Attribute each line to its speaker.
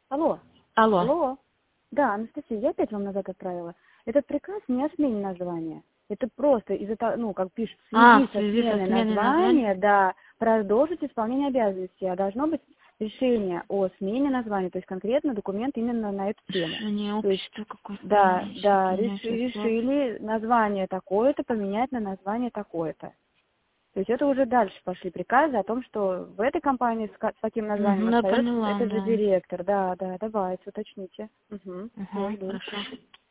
Speaker 1: Алло.
Speaker 2: Алло.
Speaker 1: Алло. Да, Анастасия, я опять вам назад отправила. Этот приказ не о смене названия. Это просто из-за того, ну, как пишут, в связи со сменой названия, да, продолжить исполнение обязанностей, а должно быть решение о смене названия, то есть конкретно документ именно на эту тему.
Speaker 2: Решение общества какое-то.
Speaker 1: Да, решили название такое-то поменять на название такое-то. То есть это уже дальше пошли приказы о том, что в этой компании с таким названием остается этот же директор. Да, давайте, уточните. Все, жду.
Speaker 2: Хорошо.